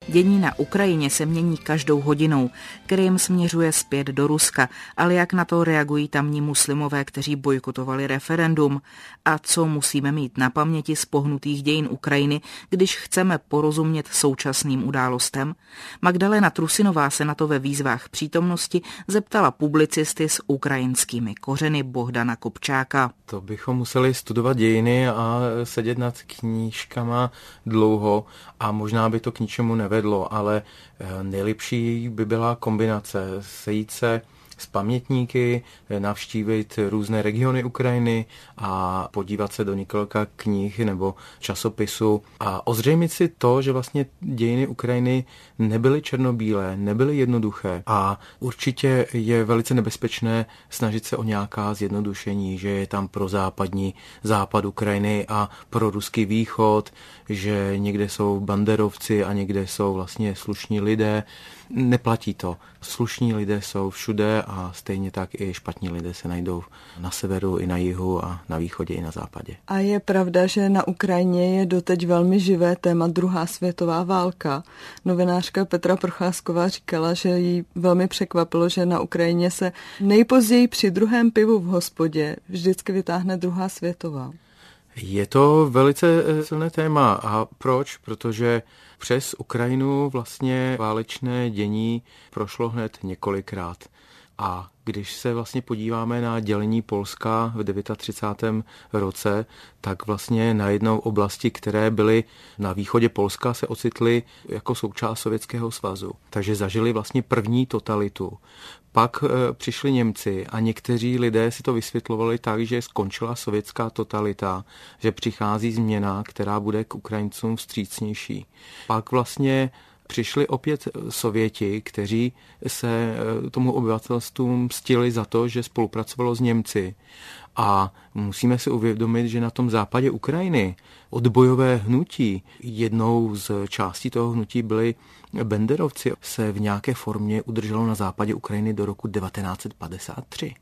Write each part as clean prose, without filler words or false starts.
Dění na Ukrajině se mění každou hodinou. Krym směřuje zpět do Ruska, ale jak na to reagují tamní muslimové, kteří bojkotovali referendum? A co musíme mít na paměti z pohnutých dějin Ukrajiny, když chceme porozumět současným událostem? Magdalena Trusinová se na to ve výzvách přítomnosti zeptala publicisty s ukrajinskými kořeny Bohdana Kopčáka. To bychom museli studovat dějiny a sedět nad knížkama dlouho a možná by to k ničemu nevedlo, ale nejlepší by byla kombinace sejít se s pamětníky, navštívit různé regiony Ukrajiny a podívat se do několika knih nebo časopisů a ozřejmit si to, že vlastně dějiny Ukrajiny nebyly černobílé, nebyly jednoduché a určitě je velice nebezpečné snažit se o nějaká zjednodušení, že je tam pro západ Ukrajiny a pro ruský východ, že někde jsou banderovci a někde jsou vlastně slušní lidé. Neplatí to. Slušní lidé jsou všude a stejně tak i špatní lidé se najdou na severu i na jihu a na východě i na západě. A je pravda, že na Ukrajině je doteď velmi živé téma druhá světová válka. Novinářka Petra Procházková říkala, že jí velmi překvapilo, že na Ukrajině se nejpozději při druhém pivu v hospodě vždycky vytáhne druhá světová. Je to velice silné téma. A proč? Protože přes Ukrajinu vlastně válečné dění prošlo hned několikrát. A když se vlastně podíváme na dělení Polska v 39. roce, tak vlastně najednou oblasti, které byly na východě Polska, se ocitly jako součást Sovětského svazu. Takže zažili vlastně první totalitu. Pak přišli Němci a někteří lidé si to vysvětlovali tak, že skončila sovětská totalita, že přichází změna, která bude k Ukrajincům vstřícnější. Pak vlastně přišli opět Sověti, kteří se tomu obyvatelstvu mstili za to, že spolupracovalo s Němci. A musíme si uvědomit, že na tom západě Ukrajiny odbojové hnutí, jednou z částí toho hnutí byli banderovci, se v nějaké formě udrželo na západě Ukrajiny do roku 1953.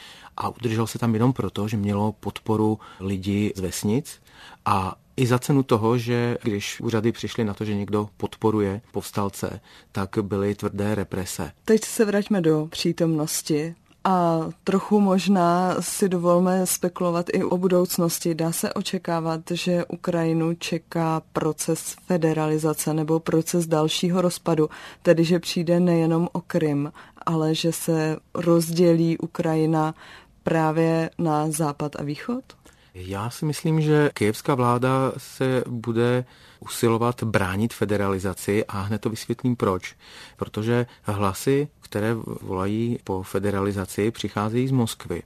A udrželo se tam jenom proto, že mělo podporu lidí z vesnic a i za cenu toho, že když úřady přišly na to, že někdo podporuje povstalce, tak byly tvrdé represe. Teď se vraťme do přítomnosti a trochu možná si dovolme spekulovat i o budoucnosti. Dá se očekávat, že Ukrajinu čeká proces federalizace nebo proces dalšího rozpadu, tedy že přijde nejenom o Krym, ale že se rozdělí Ukrajina právě na západ a východ? Já si myslím, že kyjevská vláda se bude usilovat bránit federalizaci a hned to vysvětlím proč. Protože hlasy, které volají po federalizaci, přicházejí z Moskvy.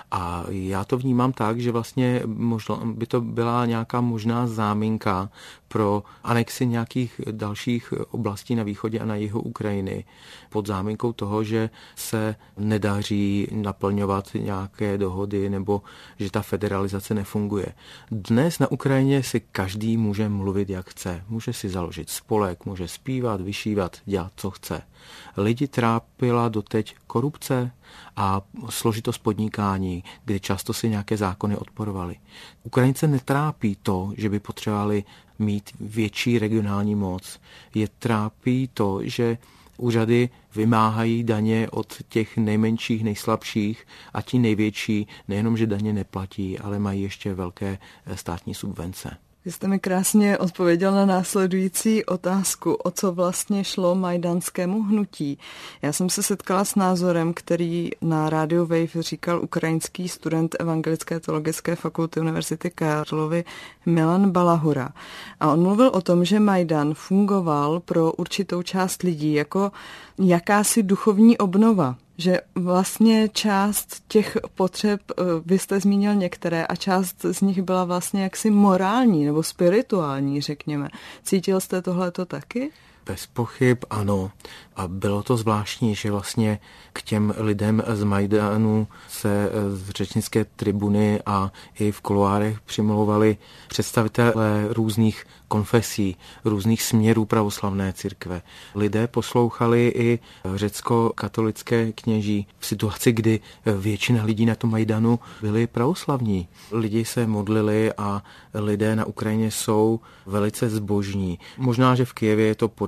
A já to vnímám tak, že vlastně možná by to byla nějaká možná záminka pro anexi nějakých dalších oblastí na východě a na jihu Ukrajiny pod záminkou toho, že se nedaří naplňovat nějaké dohody nebo že ta federalizace nefunguje. Dnes na Ukrajině si každý může mluvit, jak chce. Může si založit spolek, může zpívat, vyšívat, dělat, co chce. Lidi trápila doteď korupce a složitost podnikání, kdy často si nějaké zákony odporovaly. Ukrajince netrápí to, že by potřebovali mít větší regionální moc. Je trápí to, že úřady vymáhají daně od těch nejmenších, nejslabších a ti největší nejenom, že daně neplatí, ale mají ještě velké státní subvence. Vy jste mi krásně odpověděl na následující otázku, o co vlastně šlo majdanskému hnutí. Já jsem se setkala s názorem, který na Radio Wave říkal ukrajinský student Evangelické teologické fakulty Univerzity Karlovy Milan Balahura. A on mluvil o tom, že Majdan fungoval pro určitou část lidí jako jakási duchovní obnova. Že vlastně část těch potřeb, vy jste zmínil některé, a část z nich byla vlastně jaksi morální nebo spirituální, řekněme. Cítil jste tohleto taky? Bez pochyb ano. A bylo to zvláštní, že vlastně k těm lidem z Majdanu se z řečnické tribuny a i v kuloárech přimlouvali představitelé různých konfesí, různých směrů pravoslavné církve. Lidé poslouchali i řecko-katolické kněží v situaci, kdy většina lidí na tom Majdanu byli pravoslavní. Lidi se modlili a lidé na Ukrajině jsou velice zbožní. Možná, že v Kyjevě je to podobné,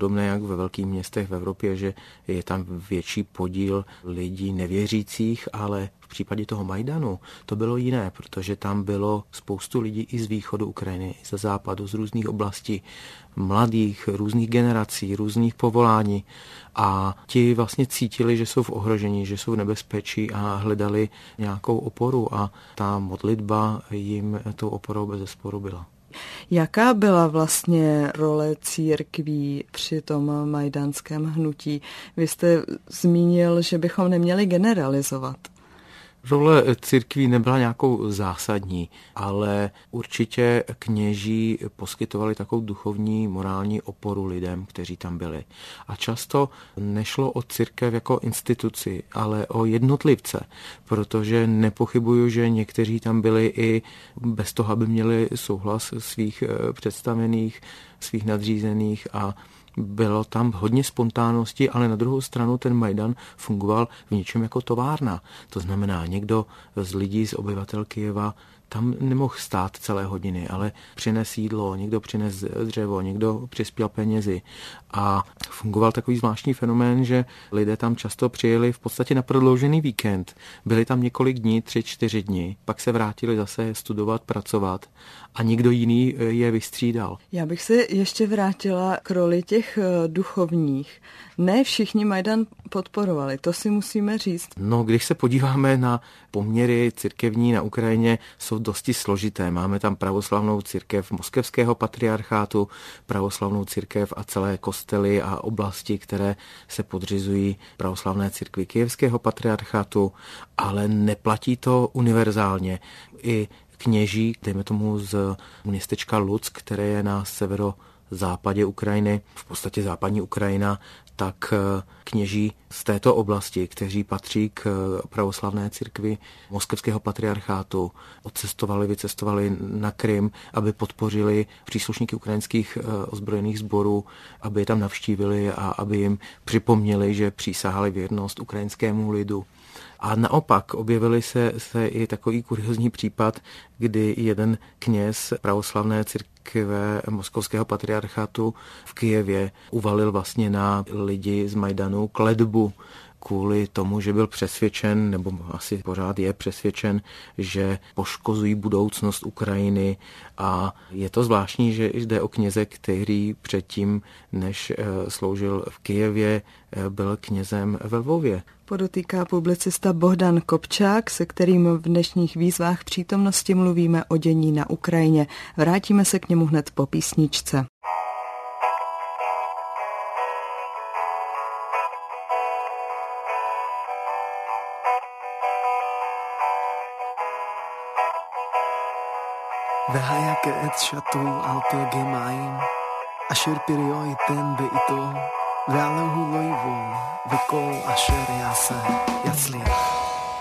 podobné jak ve velkých městech v Evropě, že je tam větší podíl lidí nevěřících, ale v případě toho Majdanu to bylo jiné, protože tam bylo spoustu lidí i z východu Ukrajiny, i ze západu, z různých oblastí, mladých, různých generací, různých povolání a ti vlastně cítili, že jsou v ohrožení, že jsou v nebezpečí a hledali nějakou oporu a ta modlitba jim tou oporou bezesporu byla. Jaká byla vlastně role církví při tom majdanském hnutí? Vy jste zmínil, že bychom neměli generalizovat. Role církví nebyla nějakou zásadní, ale určitě kněží poskytovali takovou duchovní, morální oporu lidem, kteří tam byli. A často nešlo o církev jako instituci, ale o jednotlivce, protože nepochybuju, že někteří tam byli i bez toho, aby měli souhlas svých představených, svých nadřízených a bylo tam hodně spontánnosti, ale na druhou stranu ten Majdan fungoval v něčem jako továrna. To znamená, někdo z lidí, z obyvatel Kyjeva tam nemohl stát celé hodiny, ale přines jídlo, někdo přines dřevo, někdo přispěl penězi. A fungoval takový zvláštní fenomén, že lidé tam často přijeli v podstatě na prodloužený víkend. Byli tam několik dní, 3-4 dny, pak se vrátili zase studovat, pracovat a nikdo jiný je vystřídal. Já bych se ještě vrátila k roli těch duchovních. Ne všichni Majdan podporovali, to si musíme říct. No, když se podíváme na poměry církevní na Ukrajině, jsou dosti složité. Máme tam pravoslavnou církev moskevského patriarchátu, pravoslavnou církev a celé kostely a oblasti, které se podřizují pravoslavné církvi kyjevského patriarchátu, ale neplatí to univerzálně. I kněží, dejme tomu z městečka Luck, které je na severozápadě Ukrajiny, v podstatě západní Ukrajina, tak kněží z této oblasti, kteří patří k pravoslavné církvi moskevského patriarchátu, vycestovali na Krym, aby podpořili příslušníky ukrajinských ozbrojených sborů, aby je tam navštívili a aby jim připomněli, že přísahali věrnost ukrajinskému lidu. A naopak objevili se i takový kuriózní případ, kdy jeden kněz pravoslavné církve moskovského patriarchátu v Kyjevě uvalil vlastně na lidi z Majdanu kletbu kvůli tomu, že byl přesvědčen, nebo asi pořád je přesvědčen, že poškozují budoucnost Ukrajiny a je to zvláštní, že jde o kněze, který předtím, než sloužil v Kyjevě, byl knězem ve Lvově. Podotýká publicista Bohdan Kopčák, se kterým v dnešních výzvách přítomnosti mluvíme o dění na Ukrajině. Vrátíme se k němu hned po písničce. והיה כעץ שתול על פלגי מים, אשר פריו ייתן בעיתו, ועליהו לא יבול, וכל אשר יעשה יצליח.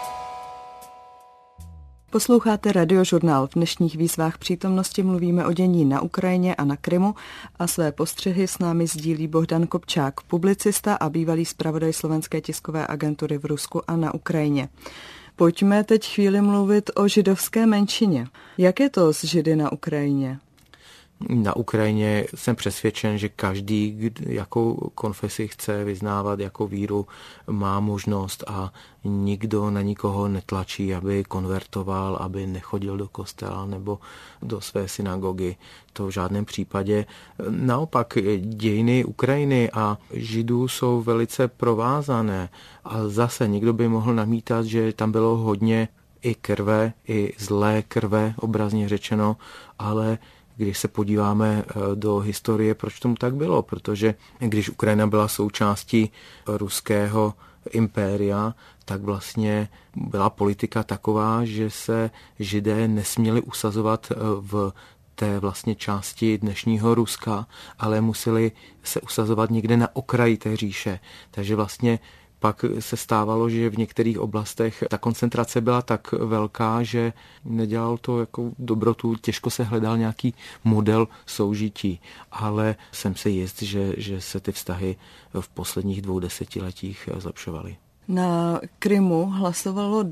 Posloucháte Radiožurnál. V dnešních výzvách přítomnosti mluvíme o dění na Ukrajině a na Krymu a své postřehy s námi sdílí Bohdan Kopčák, publicista a bývalý zpravodaj Slovenské tiskové agentury v Rusku a na Ukrajině. Pojďme teď chvíli mluvit o židovské menšině. Jak je to s Židy na Ukrajině? Na Ukrajině jsem přesvědčen, že každý, jakou konfesi chce vyznávat, jakou víru, má možnost a nikdo na nikoho netlačí, aby konvertoval, aby nechodil do kostela nebo do své synagogy. To v žádném případě. Naopak dějiny Ukrajiny a Židů jsou velice provázané a zase někdo by mohl namítat, že tam bylo hodně i krve, i zlé krve, obrazně řečeno, ale když se podíváme do historie, proč tomu tak bylo? Protože když Ukrajina byla součástí ruského impéria, tak vlastně byla politika taková, že se Židé nesměli usazovat v té vlastně části dnešního Ruska, ale museli se usazovat někde na okraji té říše. Takže vlastně pak se stávalo, že v některých oblastech ta koncentrace byla tak velká, že nedělal to jako dobrotu, těžko se hledal nějaký model soužití, ale jsem si jist, že se ty vztahy v posledních 2 desetiletích zlepšovaly. Na Krymu hlasovalo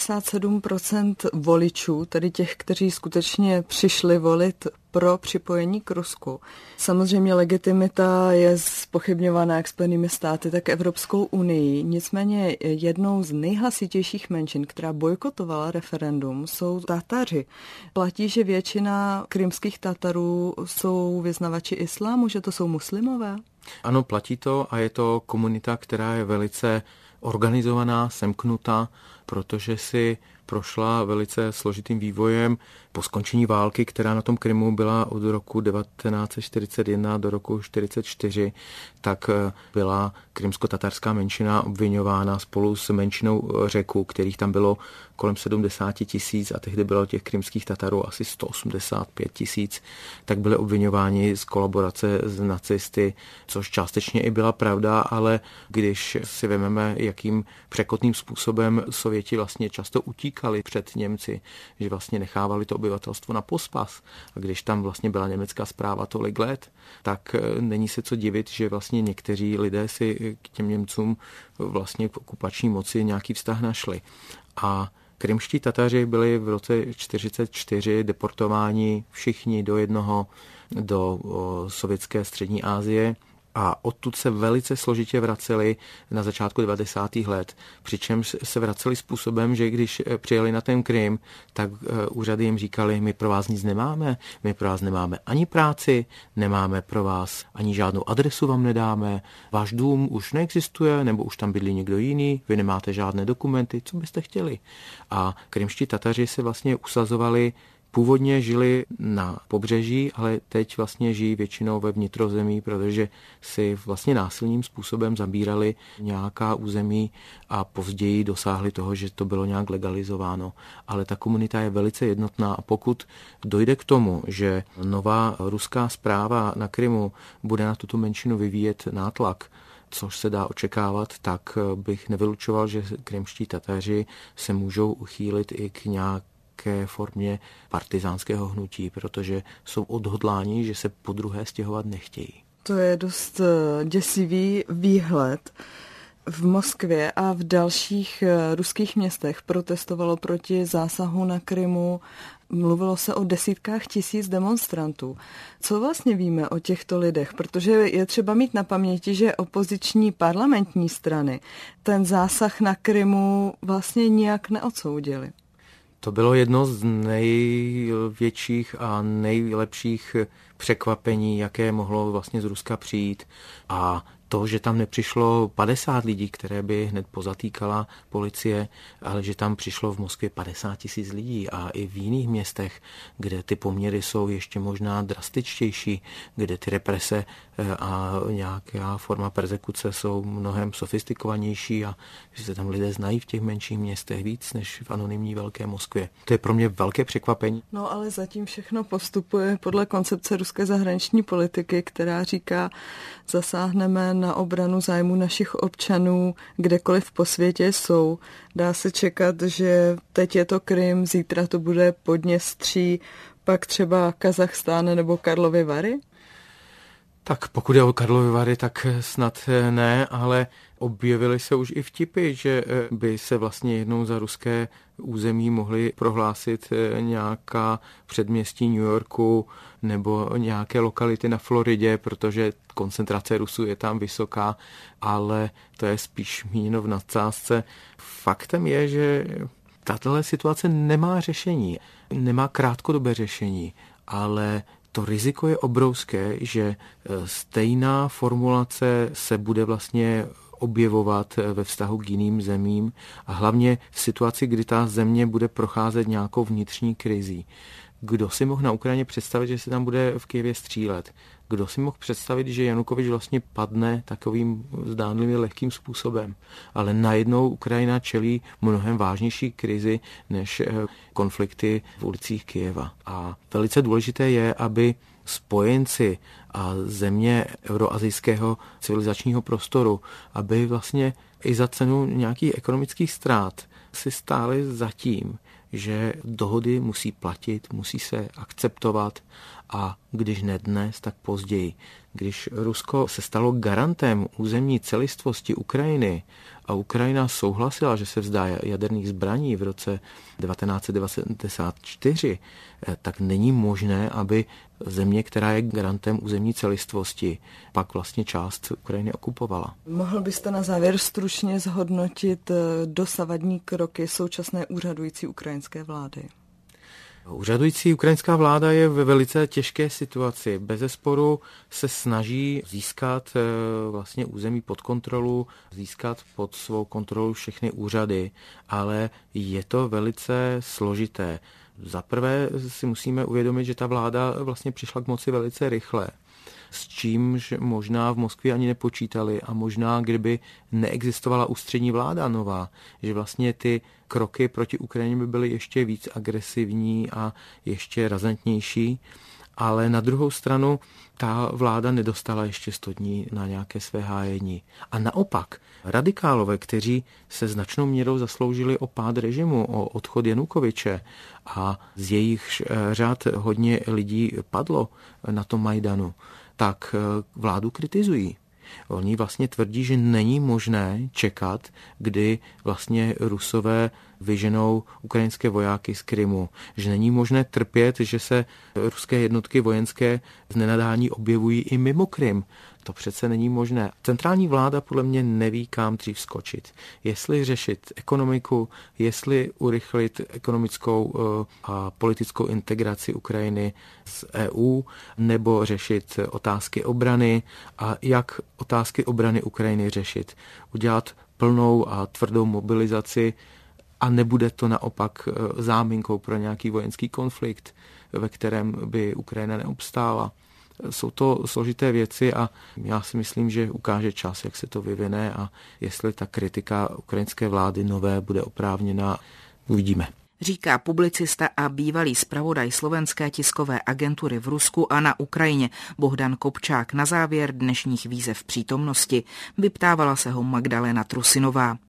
97% voličů, tedy těch, kteří skutečně přišli volit pro připojení k Rusku. Samozřejmě legitimita je zpochybňovaná jak Spojenými státy, tak Evropskou unii. Nicméně jednou z nejhlasitějších menšin, která bojkotovala referendum, jsou Tataři. Platí, že většina krymských Tatarů jsou vyznavači islámu, že to jsou muslimové? Ano, platí to a je to komunita, která je velice organizovaná, semknutá, protože si prošla velice složitým vývojem po skončení války, která na tom Krymu byla od roku 1941 do roku 1944, tak byla krymsko-tatarská menšina obviňována spolu s menšinou Řeků, kterých tam bylo kolem 70 000 a tehdy bylo těch krymských Tatarů asi 185 000, tak byly obviňováni z kolaborace s nacisty, což částečně i byla pravda, ale když si vezmeme, jakým překotným způsobem Sověti vlastně často utíkali před Němci, že vlastně nechávali to obyvatelstvo na pospas. A když tam vlastně byla německá správa tolik let, tak není se co divit, že vlastně někteří lidé si k těm Němcům vlastně k okupační moci nějaký vztah našli. A krymští Tataři byli v roce 1944 deportováni všichni do jednoho do sovětské střední Asie a odtud se velice složitě vraceli na začátku 90. let. Přičemž se vraceli způsobem, že když přijeli na ten Krym, tak úřady jim říkali, my pro vás nic nemáme, my pro vás nemáme ani práci, nemáme pro vás ani žádnou adresu vám nedáme, váš dům už neexistuje, nebo už tam bydlí někdo jiný, vy nemáte žádné dokumenty, co byste chtěli. A krymští Tataři se vlastně usazovali. Původně žili na pobřeží, ale teď vlastně žijí většinou ve vnitrozemí, protože si vlastně násilným způsobem zabírali nějaká území a později dosáhli toho, že to bylo nějak legalizováno. Ale ta komunita je velice jednotná a pokud dojde k tomu, že nová ruská správa na Krymu bude na tuto menšinu vyvíjet nátlak, což se dá očekávat, tak bych nevylučoval, že krymští Tataři se můžou uchýlit i k nějaké formě partizánského hnutí, protože jsou odhodláni, že se podruhé stěhovat nechtějí. To je dost děsivý výhled. V Moskvě a v dalších ruských městech protestovalo proti zásahu na Krymu. Mluvilo se o desítkách tisíc demonstrantů. Co vlastně víme o těchto lidech? Protože je třeba mít na paměti, že opoziční parlamentní strany ten zásah na Krymu vlastně nijak neodsoudili. To bylo jedno z největších a nejlepších překvapení, jaké mohlo vlastně z Ruska přijít. A to, že tam nepřišlo 50 lidí, které by hned pozatýkala policie, ale že tam přišlo v Moskvě 50 000 lidí a i v jiných městech, kde ty poměry jsou ještě možná drastičtější, kde ty represe a nějaká forma perzekuce jsou mnohem sofistikovanější a že se tam lidé znají v těch menších městech víc než v anonymní velké Moskvě. To je pro mě velké překvapení. No ale zatím všechno postupuje podle koncepce ruské zahraniční politiky, která říká, zasáhneme na obranu zájmu našich občanů, kdekoliv po světě jsou. Dá se čekat, že teď je to Krym, zítra to bude Podněstří, pak třeba Kazachstán nebo Karlovy Vary? Tak pokud je o Karlovy Vary, tak snad ne, ale objevily se už i vtipy, že by se vlastně jednou za ruské území mohly prohlásit nějaká předměstí New Yorku nebo nějaké lokality na Floridě, protože koncentrace Rusů je tam vysoká, ale to je spíš míněno v nadsázce. Faktem je, že tato situace nemá řešení, nemá krátkodobé řešení, ale to riziko je obrovské, že stejná formulace se bude vlastně objevovat ve vztahu k jiným zemím a hlavně v situaci, kdy ta země bude procházet nějakou vnitřní krizí. Kdo si mohl na Ukrajině představit, že se tam bude v Kyjevě střílet? Kdo si mohl představit, že Janukovyč vlastně padne takovým zdánlivě lehkým způsobem? Ale najednou Ukrajina čelí mnohem vážnější krizi než konflikty v ulicích Kyjeva. A velice důležité je, aby spojenci a země euroazijského civilizačního prostoru, aby vlastně i za cenu nějakých ekonomických ztrát si stáli za tím, že dohody musí platit, musí se akceptovat a když ne dnes, tak později. Když Rusko se stalo garantem územní celistvosti Ukrajiny a Ukrajina souhlasila, že se vzdá jaderných zbraní v roce 1994, tak není možné, aby země, která je garantem územní celistvosti, pak vlastně část Ukrajiny okupovala. Mohl byste na závěr stručně zhodnotit dosavadní kroky současné úřadující ukrajinské vlády? Úřadující ukrajinská vláda je ve velice těžké situaci. Bezesporu se snaží získat vlastně území pod kontrolu, získat pod svou kontrolu všechny úřady, ale je to velice složité. Za prvé si musíme uvědomit, že ta vláda vlastně přišla k moci velice rychle, s čímž možná v Moskvě ani nepočítali a možná kdyby neexistovala ústřední vláda nová, že vlastně ty kroky proti Ukrajině by byly ještě víc agresivní a ještě razantnější, ale na druhou stranu ta vláda nedostala ještě 100 dní na nějaké své hájení. A naopak radikálové, kteří se značnou měrou zasloužili o pád režimu, o odchod Janukovyče a z jejich řád hodně lidí padlo na tom Majdanu, tak vládu kritizují. Oni vlastně tvrdí, že není možné čekat, kdy vlastně Rusové vyženou ukrajinské vojáky z Krymu, že není možné trpět, že se ruské jednotky vojenské z nenadání objevují i mimo Krym. To přece není možné. Centrální vláda podle mě neví, kam dřív skočit. Jestli řešit ekonomiku, jestli urychlit ekonomickou a politickou integraci Ukrajiny z EU, nebo řešit otázky obrany a jak otázky obrany Ukrajiny řešit. Udělat plnou a tvrdou mobilizaci a nebude to naopak záminkou pro nějaký vojenský konflikt, ve kterém by Ukrajina neobstála. Jsou to složité věci a já si myslím, že ukáže čas, jak se to vyvine a jestli ta kritika ukrajinské vlády nové bude oprávněná, uvidíme. Říká publicista a bývalý zpravodaj slovenské tiskové agentury v Rusku a na Ukrajině Bohdan Kopčák na závěr dnešních výzev přítomnosti. Vyptávala se ho Magdalena Trusinová.